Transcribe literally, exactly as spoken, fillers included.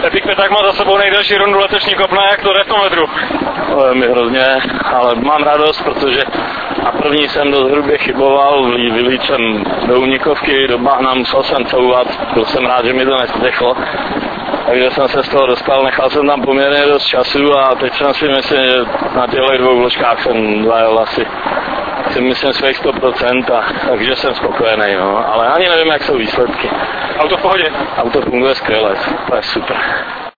Epic Peták má za sebou nejdelší rundu letošní kopna, jak to jde v tom vedru? Mi hrozně, ale mám radost, protože na první jsem dost hrubě chyboval, vylíčen do únikovky, do bahna, musel jsem couvat, byl jsem rád, že mi to nestřechlo. Takže jsem se z toho dostal, nechal jsem tam poměrně dost času a teď jsem si myslím, že na těchto dvou vložkách jsem zajel asi si myslím svých sto procent, a, takže jsem spokojený, no. Ale ani nevím, jak jsou výsledky. Auto v pohodě? Auto funguje skvěle, to je super.